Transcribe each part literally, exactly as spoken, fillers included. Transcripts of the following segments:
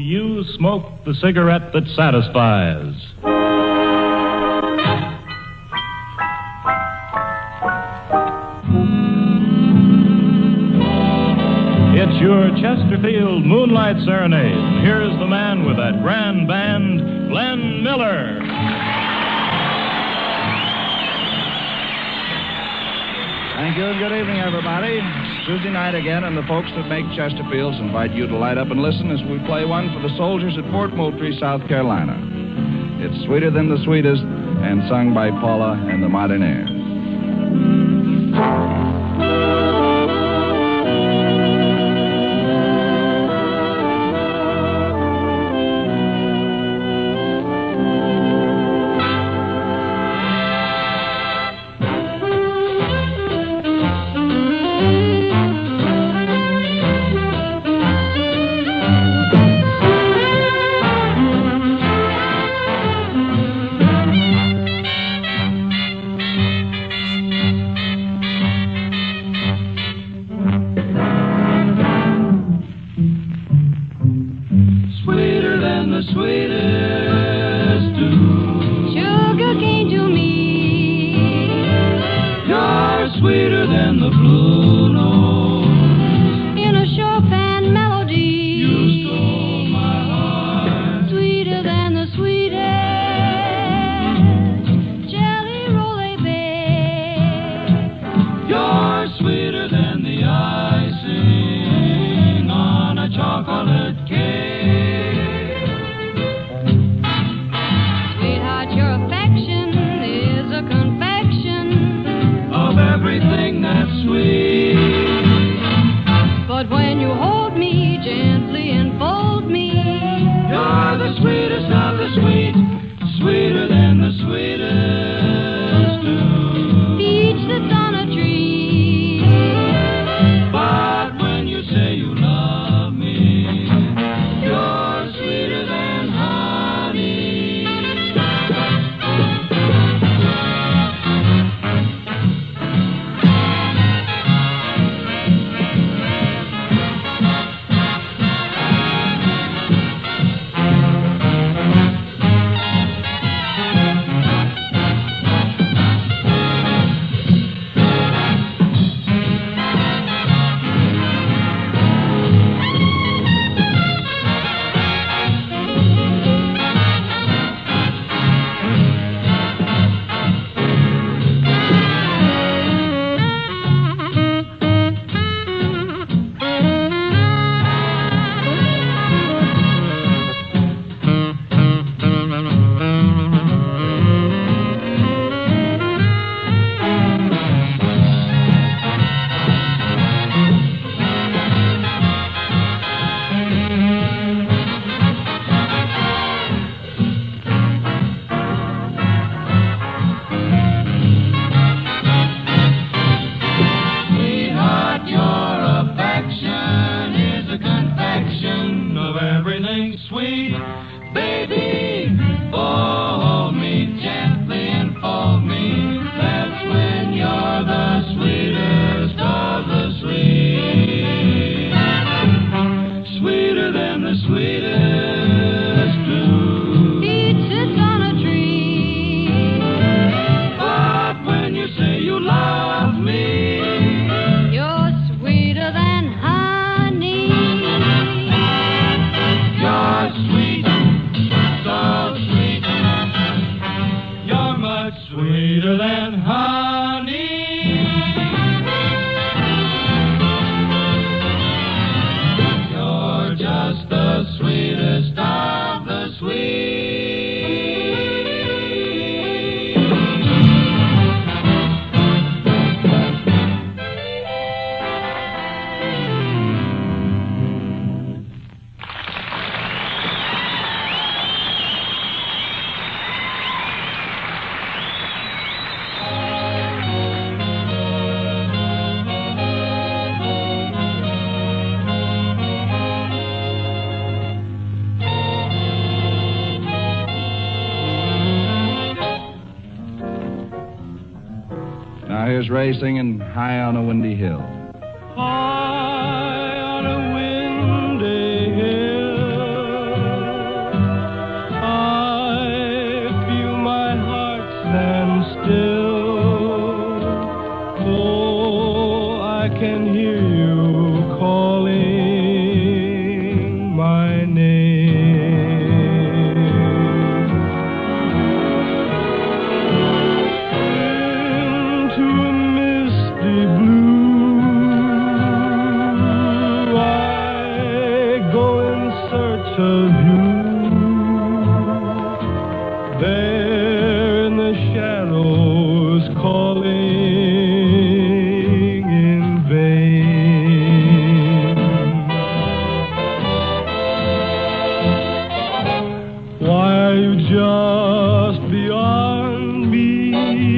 you smoke the cigarette that satisfies. It's your Chesterfield Moonlight Serenade. Here's the man with that grand band, Glenn Miller. Thank you, and good evening, everybody. Tuesday night again, and the folks that make Chesterfields invite you to light up and listen as we play one for the soldiers at Fort Moultrie, South Carolina. It's Sweeter Than the Sweetest, and sung by Paula and the Modernaires. Here's Ray singing High on a Windy Hill. High on a windy hill, you just beyond me?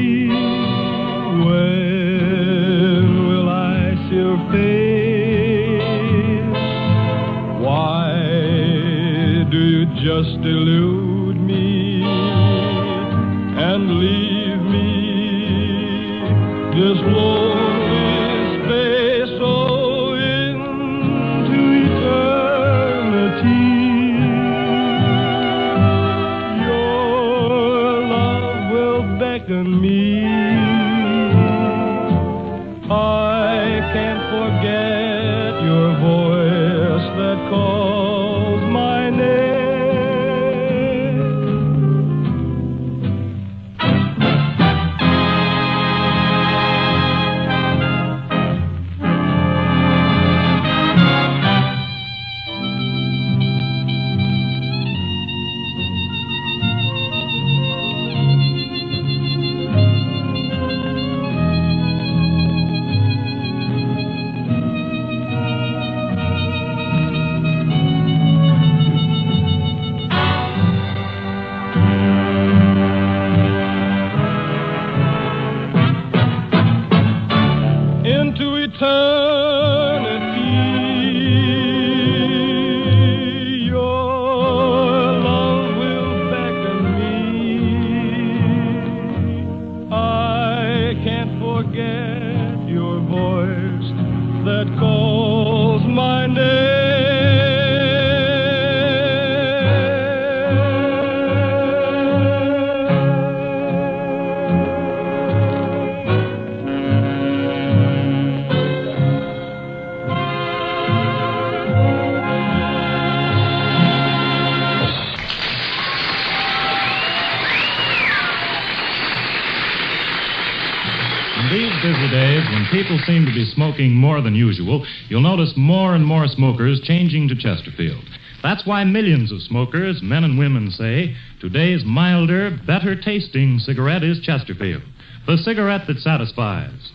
When will I see your face? Why do you just elude me and leave me this lonely space, oh, into eternity? Your love will beckon me. I can't forget your voice that calls my name. Into eternity, your love will beckon me. I can't forget your voice that calls my In these busy days, when people seem to be smoking more than usual, you'll notice more and more smokers changing to Chesterfield. That's why millions of smokers, men and women, say today's milder, better-tasting cigarette is Chesterfield, the cigarette that satisfies.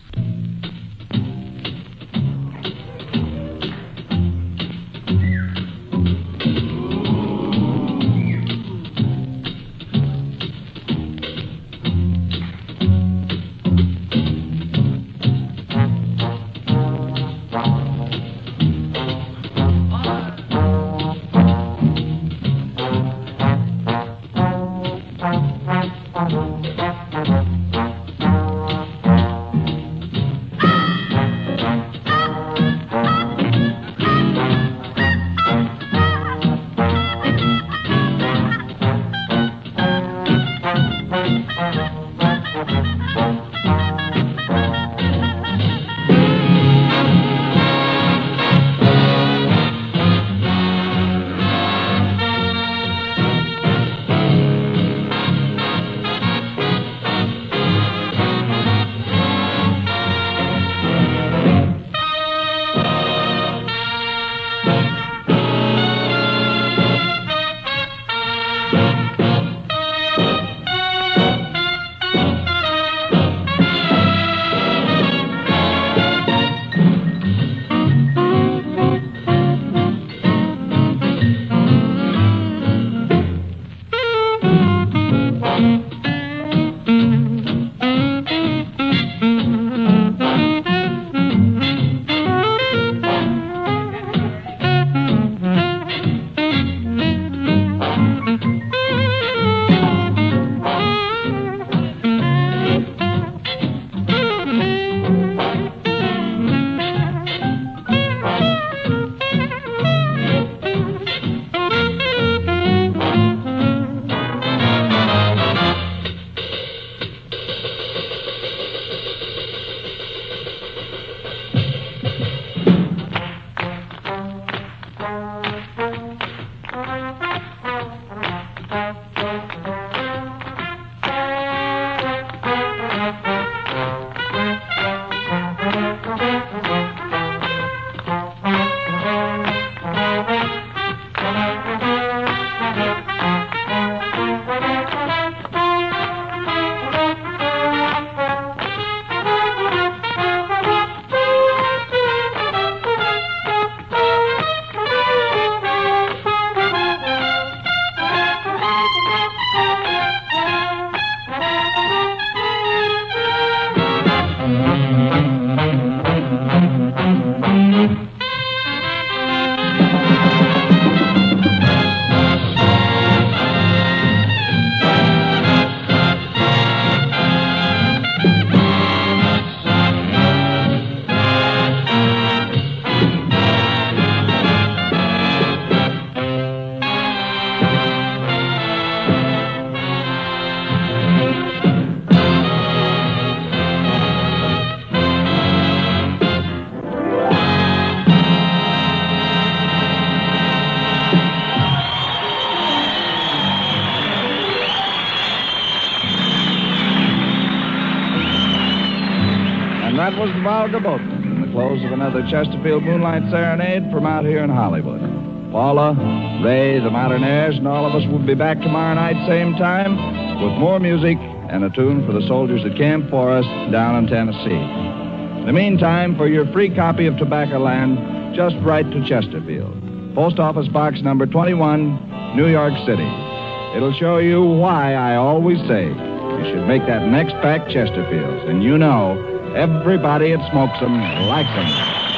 that was the Volga Boatman in the close of another Chesterfield Moonlight Serenade from out here in Hollywood. Paula, Ray, the Modernaires, and all of us will be back tomorrow night, same time, with more music and a tune for the soldiers at Camp Forest down in Tennessee. In the meantime, for your free copy of Tobacco Land, just write to Chesterfield. Post Office Box number twenty-one, New York City. It'll show you why I always say you should make that next pack Chesterfields. And you know, everybody that smokes them likes them.